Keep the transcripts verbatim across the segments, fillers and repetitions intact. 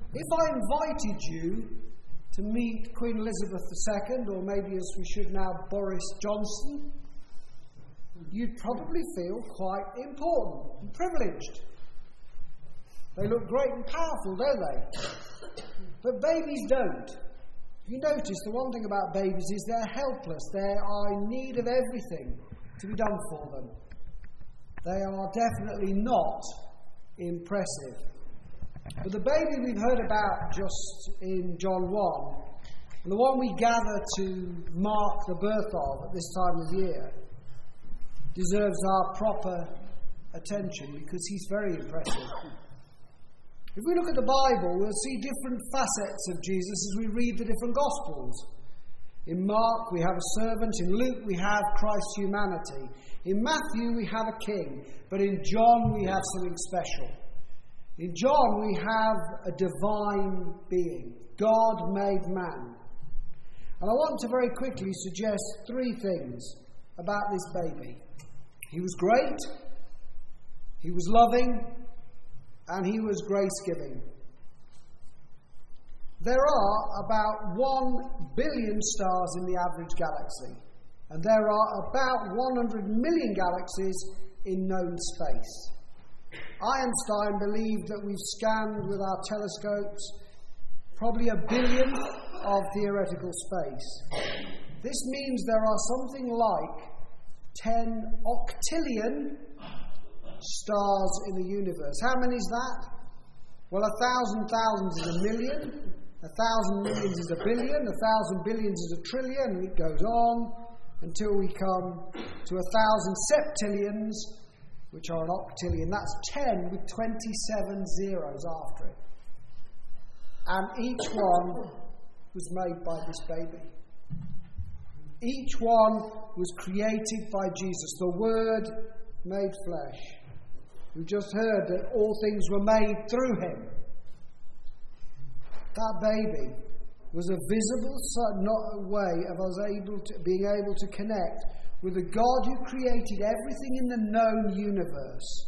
If I invited you to meet Queen Elizabeth the Second, or maybe as we should now, Boris Johnson, you'd probably feel quite important and privileged. They look great and powerful, don't they? But babies don't. If you notice, the one thing about babies is they're helpless. They are in need of everything to be done for them. They are definitely not impressive. But the baby we've heard about just in John one, and the one we gather to mark the birth of at this time of year, deserves our proper attention because he's very impressive. If we look at the Bible, we'll see different facets of Jesus as we read the different Gospels. In Mark, we have a servant. In Luke, we have Christ's humanity. In Matthew, we have a king. But in John, we have something special. In John, we have a divine being, God made man. And I want to very quickly suggest three things about this baby. He was great, he was loving, and he was grace-giving. There are about one billion stars in the average galaxy, and there are about one hundred million galaxies in known space. Einstein believed that we've scanned with our telescopes probably a billion of theoretical space. This means there are something like ten octillion stars in the universe. How many is that? Well, a thousand thousands is a million, a thousand millions is a billion, a thousand billions is a trillion, and it goes on until we come to a thousand septillions, which are an octillion. That's ten with twenty-seven zeros after it. And each one was made by this baby. Each one was created by Jesus, the Word made flesh. We just heard that all things were made through him. That baby was a visible way of us able to, being able to connect with the God who created everything in the known universe.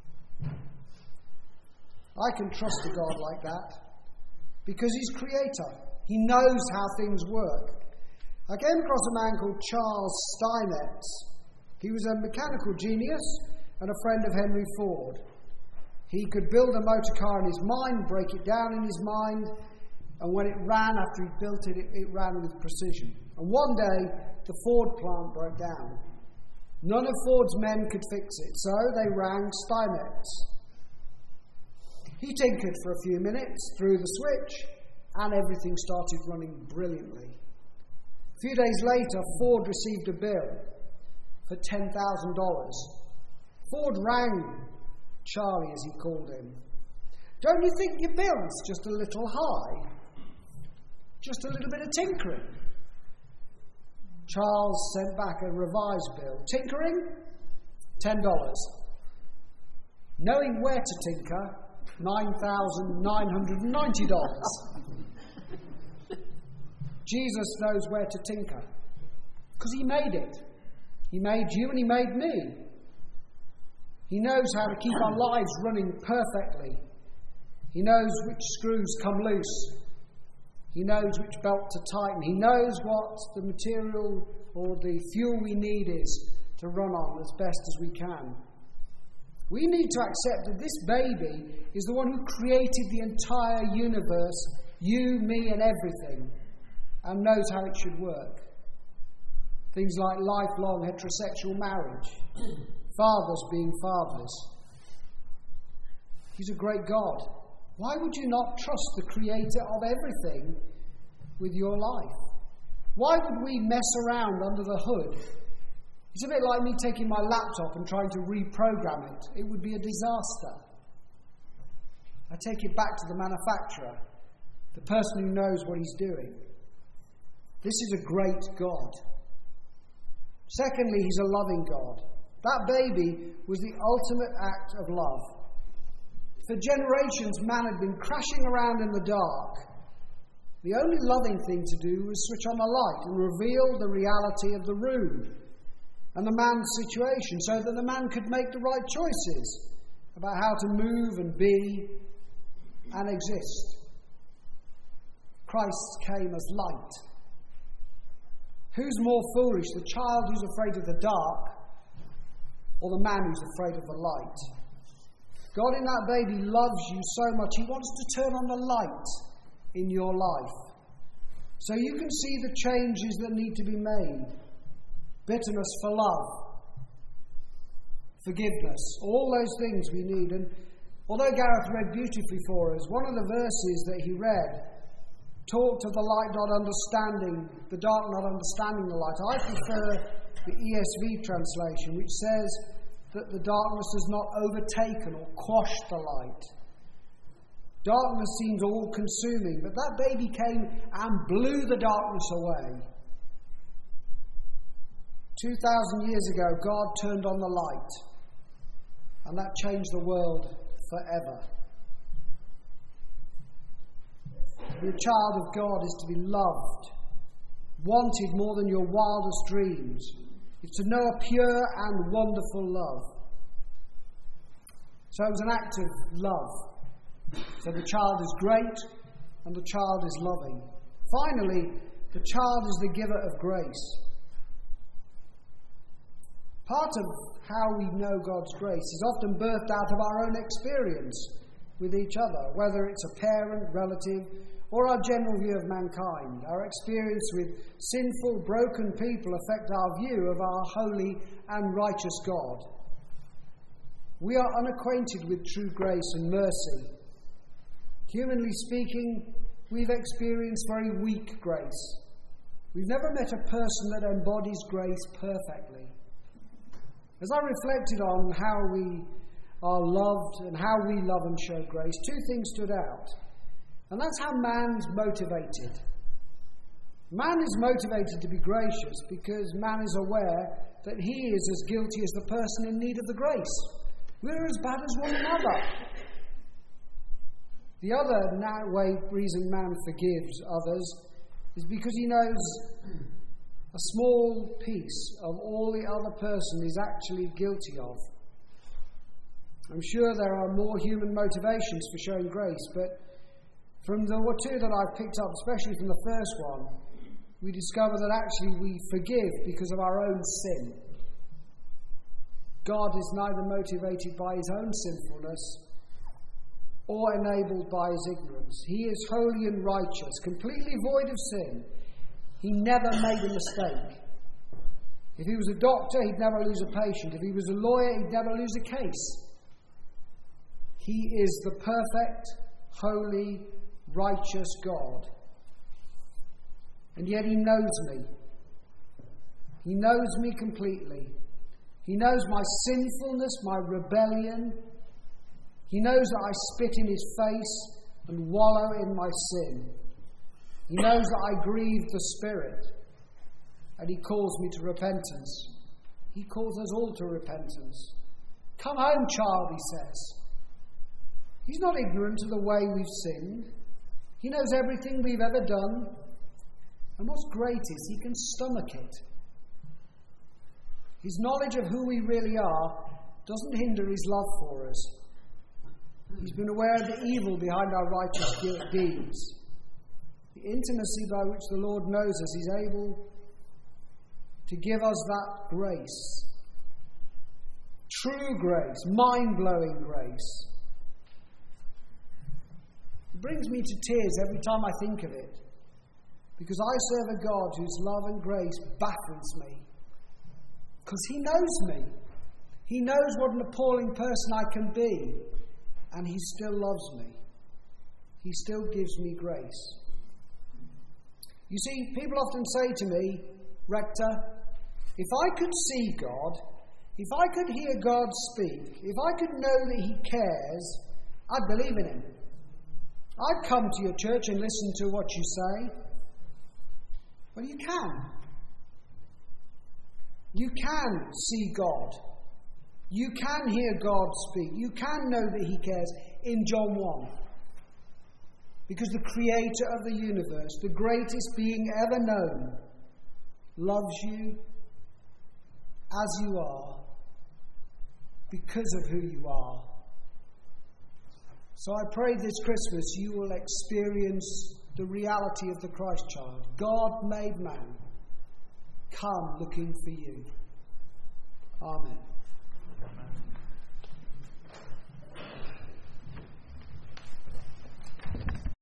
I can trust a God like that because he's creator. He knows how things work. I came across a man called Charles Steinmetz. He was a mechanical genius and a friend of Henry Ford. He could build a motor car in his mind, break it down in his mind, and when it ran, after he built it, it, it ran with precision. And one day, the Ford plant broke down. None of Ford's men could fix it, so they rang Steinmetz. He tinkered for a few minutes, threw the switch, and everything started running brilliantly. A few days later, Ford received a bill for ten thousand dollars. Ford rang Charlie, as he called him. Don't you think your bill's just a little high? Just a little bit of tinkering. Charles sent back a revised bill. Tinkering? ten dollars. Knowing where to tinker? nine thousand nine hundred ninety dollars. Jesus knows where to tinker. Because he made it. He made you and he made me. He knows how to keep our lives running perfectly. He knows which screws come loose. He knows which belt to tighten. He knows what the material or the fuel we need is to run on as best as we can. We need to accept that this baby is the one who created the entire universe, you, me, and everything, and knows how it should work. Things like lifelong heterosexual marriage, fathers being fathers. He's a great God. Why would you not trust the creator of everything with your life? Why would we mess around under the hood? It's a bit like me taking my laptop and trying to reprogram it. It would be a disaster. I take it back to the manufacturer, the person who knows what he's doing. This is a great God. Secondly, he's a loving God. That baby was the ultimate act of love. For generations, man had been crashing around in the dark. The only loving thing to do was switch on the light and reveal the reality of the room and the man's situation so that the man could make the right choices about how to move and be and exist. Christ came as light. Who's more foolish, the child who's afraid of the dark or the man who's afraid of the light? God in that baby loves you so much, he wants to turn on the light in your life. So you can see the changes that need to be made. Bitterness for love. Forgiveness. All those things we need. And although Gareth read beautifully for us, one of the verses that he read talked of the light not understanding, the dark not understanding the light. I prefer the E S V translation, which says that the darkness has not overtaken or quashed the light. Darkness seems all-consuming, but that baby came and blew the darkness away. Two thousand years ago, God turned on the light, and that changed the world forever. To be a child of God is to be loved, wanted more than your wildest dreams. It's to know a pure and wonderful love. So it was an act of love. So the child is great and the child is loving. Finally, the child is the giver of grace. Part of how we know God's grace is often birthed out of our own experience with each other, whether it's a parent, relative, or our general view of mankind. Our experience with sinful, broken people affect our view of our holy and righteous God. We are unacquainted with true grace and mercy. Humanly speaking, we've experienced very weak grace. We've never met a person that embodies grace perfectly. As I reflected on how we are loved and how we love and show grace, two things stood out. And that's how man's motivated. Man is motivated to be gracious because man is aware that he is as guilty as the person in need of the grace. We're as bad as one another. The other way reason man forgives others is because he knows a small piece of all the other person is actually guilty of. I'm sure there are more human motivations for showing grace, but from the two that I've picked up, especially from the first one, we discover that actually we forgive because of our own sin. God is neither motivated by his own sinfulness or enabled by his ignorance. He is holy and righteous, completely void of sin. He never made a mistake. If he was a doctor, he'd never lose a patient. If he was a lawyer, he'd never lose a case. He is the perfect, holy, righteous God. And yet he knows me. He knows me completely. He knows my sinfulness, my rebellion. He knows that I spit in his face and wallow in my sin. He knows that I grieve the Spirit. And he calls me to repentance. He calls us all to repentance. Come home, child, he says. He's not ignorant of the way we've sinned. He knows everything we've ever done. And what's great is he can stomach it. His knowledge of who we really are doesn't hinder his love for us. He's been aware of the evil behind our righteous deeds. The intimacy by which the Lord knows us, he's able to give us that grace. True grace, mind-blowing grace. It brings me to tears every time I think of it, because I serve a God whose love and grace baffles me. Because he knows me. He knows what an appalling person I can be, and he still loves me. He still gives me grace. You see, people often say to me, Rector, if I could see God, if I could hear God speak, if I could know that he cares, I'd believe in him. I'd come to your church and listen to what you say. Well, you can. You can see God. You can hear God speak. You can know that he cares in John one. Because the creator of the universe, the greatest being ever known, loves you as you are because of who you are. So I pray this Christmas you will experience the reality of the Christ child, God made man, come looking for you. Amen. Amen.